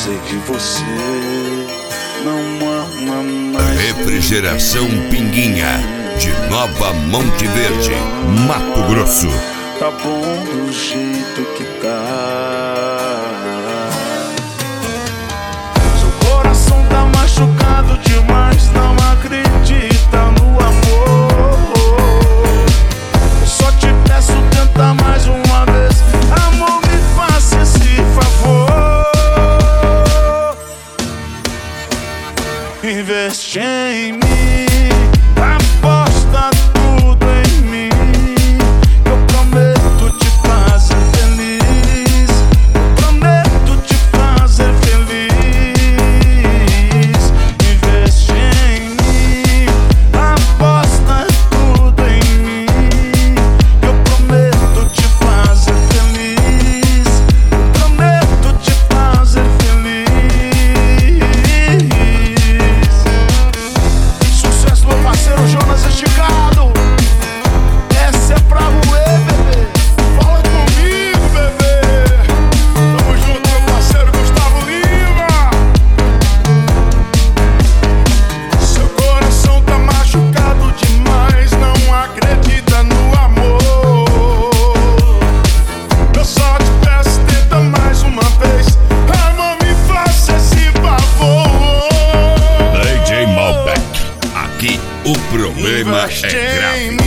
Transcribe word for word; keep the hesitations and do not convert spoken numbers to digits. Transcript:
sei que você não ama mais. Refrigeração Pinguinha, de Nova Monte Verde, Mato Grosso. Tá bom do jeito que tá. Seu coração tá machucado demais, não acredita no amor. Eu só te peço, tenta mais uma vez. Amor, me faça esse favor. Investe em mim, aposta tudo em mim. Eu prometo te fazer feliz. Eu prometo te fazer feliz. Investe em mim, aposta tudo em mim. Eu prometo te fazer feliz. Eu prometo te fazer feliz. Sucesso, meu parceiro Jonas Esticado. Essa é pra roer, bebê. Fala comigo, bebê. Tamo junto, meu parceiro Gustavo Lima. Seu coração tá machucado demais, não acredita no amor. Eu só te peço, tenta mais uma vez. Amor, me faça esse favor. D J Malbec, aqui o problema Investe é grave. em